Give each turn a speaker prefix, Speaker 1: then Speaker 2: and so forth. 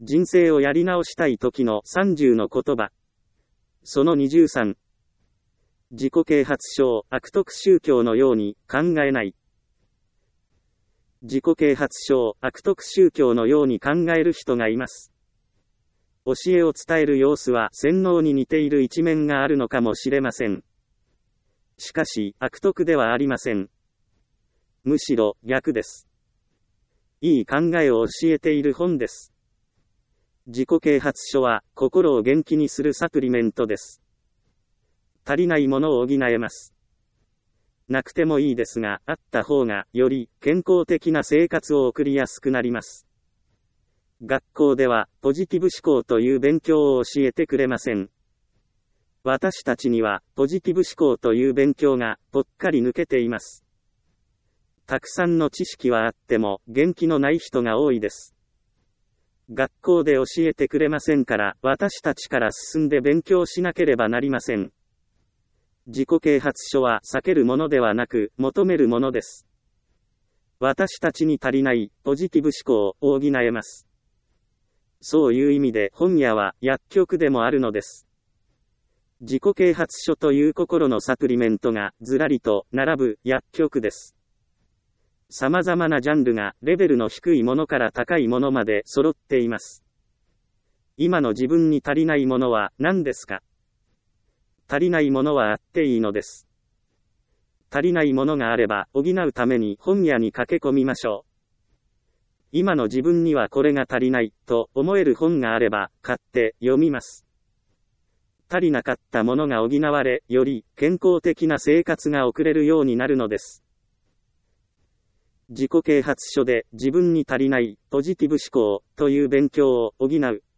Speaker 1: 人生をやり直したい時の30の言葉。その23。自己啓発書、悪徳宗教のように考えない。自己啓発書、悪徳宗教のように考える人がいます。教えを伝える様子は洗脳に似ている一面があるのかもしれません。しかし、悪徳ではありません。むしろ、逆です。いい考えを教えている本です。自己啓発書は、心を元気にするサプリメントです。足りないものを補えます。なくてもいいですが、あった方が、より健康的な生活を送りやすくなります。学校では、ポジティブ思考という勉強を教えてくれません。私たちには、ポジティブ思考という勉強が、ぽっかり抜けています。たくさんの知識はあっても、元気のない人が多いです。学校で教えてくれませんから、私たちから進んで勉強しなければなりません。自己啓発書は避けるものではなく、求めるものです。私たちに足りない、ポジティブ思考を補えます。そういう意味で本屋は薬局でもあるのです。自己啓発書という心のサプリメントがずらりと並ぶ薬局です。様々なジャンルがレベルの低いものから高いものまで揃っています。今の自分に足りないものは何ですか？足りないものはあっていいのです。足りないものがあれば補うために本屋に駆け込みましょう。今の自分にはこれが足りないと思える本があれば買って読みます。足りなかったものが補われ、より健康的な生活が送れるようになるのです。自己啓発書で自分に足りないポジティブ思考という勉強を補う。